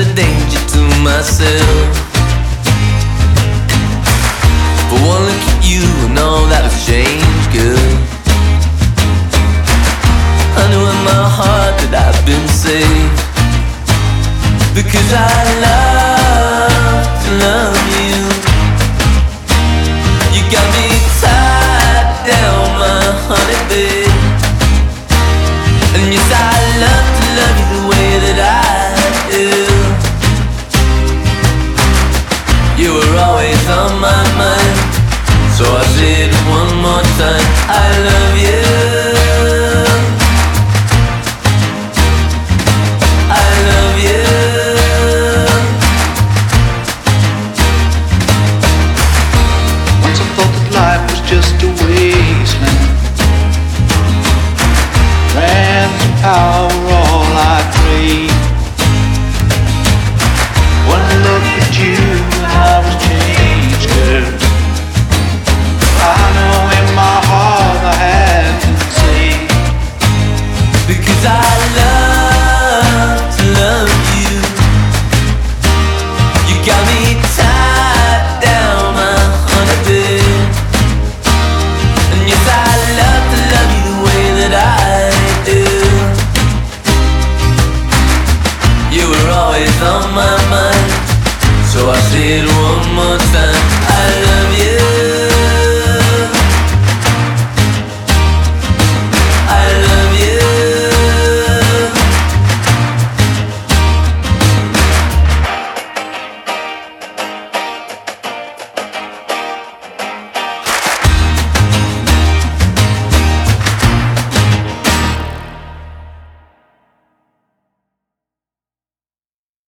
a danger to myself. But one look at you and all that has changed, girl. I knew in my heart that I've been saved, because I love to love you. You got me tied down, my honey babe. And yes, I love to love you the way that I do. You were always on my mind, so I said it one more time, I love you. I love you. Once I thought that life was just a wasteland, ran some power